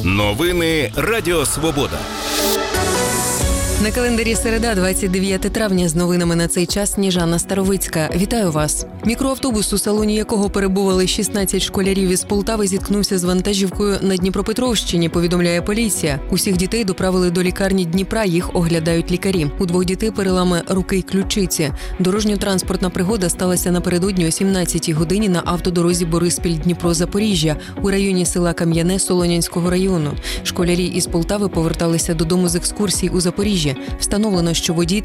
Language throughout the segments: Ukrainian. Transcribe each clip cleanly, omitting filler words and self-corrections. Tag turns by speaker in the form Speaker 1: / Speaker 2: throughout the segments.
Speaker 1: Новини Радіо Свобода.
Speaker 2: На календарі середа, 29 травня, з новинами на цей час Сніжана Старовицька. Вітаю вас. Мікроавтобус, у салоні якого перебували 16 школярів із Полтави, зіткнувся з вантажівкою на Дніпропетровщині, повідомляє поліція. Усіх дітей доправили до лікарні Дніпра, їх оглядають лікарі. У двох дітей перелами руки й ключиці. Дорожньо-транспортна пригода сталася напередодні о 17-й годині на автодорозі Бориспіль-Дніпро-Запоріжжя у районі села Кам'яне Солонянського району. Школярі із Полтави поверталися додому з екскурсій у Запоріжжі. Встановлено, що водій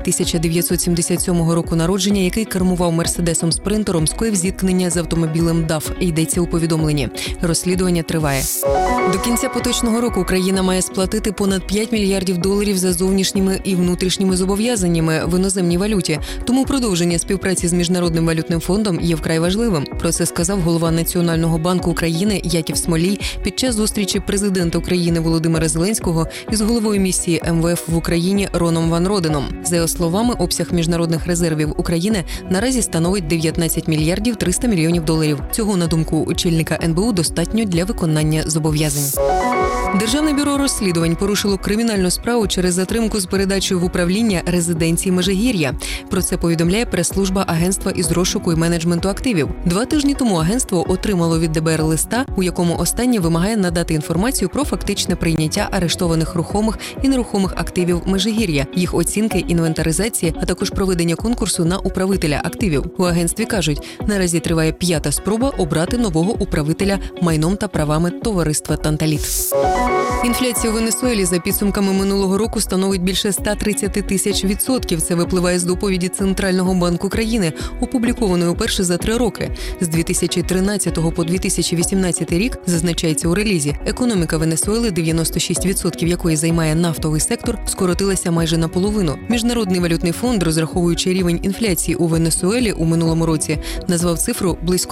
Speaker 2: 1977 року народження, який кермував Мерседесом Спринтером, скоїв зіткнення з автомобілем ДАФ, йдеться у повідомленні. Розслідування триває. До кінця поточного року Україна має сплатити понад 5 мільярдів доларів за зовнішніми і внутрішніми зобов'язаннями в іноземній валюті. Тому продовження співпраці з Міжнародним валютним фондом є вкрай важливим. Про це сказав голова Національного банку України Яків Смолій під час зустрічі президента України Володимира Зеленського із головою місії МВФ в Україні Роном Ван Роденом. За його словами, обсяг міжнародних резервів України наразі становить 19 мільярдів 300 мільйонів доларів. Цього, на думку очільника НБУ, достатньо для виконання зобов'язань. Державне бюро розслідувань порушило кримінальну справу через затримку з передачею в управління резиденції Межигір'я. Про це повідомляє прес-служба агентства із розшуку і менеджменту активів. 2 тижні тому агентство отримало від ДБР листа, у якому останнє вимагає надати інформацію про фактичне прийняття арештованих рухомих і нерухомих активів Межигір'я, їх оцінки, інвентаризації, а також проведення конкурсу на управителя активів. У агентстві кажуть, наразі триває 5-та спроба обрати нового управителя майном та правами товариства «Танталіт». Інфляція у Венесуелі за підсумками минулого року становить більше 130 тисяч %. Це випливає з доповіді Центрального банку країни, опублікованої вперше за 3 роки. З 2013 по 2018 рік, зазначається у релізі, економіка Венесуели, 96% якої займає нафтовий сектор, скоротилася майже наполовину. Міжнародний валютний фонд, розраховуючи рівень інфляції у Венесуелі у минулому році, назвав цифру близько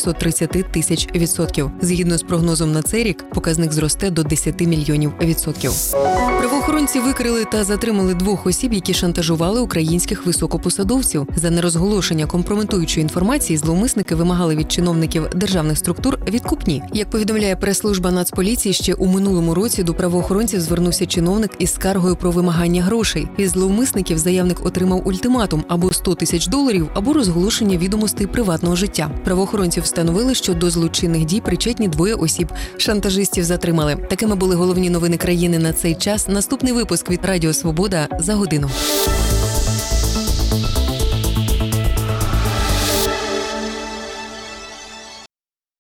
Speaker 2: 930 тисяч %. Згідно з прогнозом на цей рік, показник зросте до 10 мільйонів %. Правоохоронці викрили та затримали 2 осіб, які шантажували українських високопосадовців. За нерозголошення компрометуючої інформації зловмисники вимагали від чиновників державних структур відкупні. Як повідомляє прес-служба Нацполіції, ще у минулому році до правоохоронців звернувся чиновник із скаргою про вимагання грошей. Від зловмисників заявник отримав ультиматум або 100 тисяч доларів, або розголошення відомостей приватного життя. Правоохоронці встановили, що до злочинних дій причетні 2 осіб. Шантажистів затримали. Такими були головні новини країни на цей час. Наступний випуск від Радіо Свобода за годину.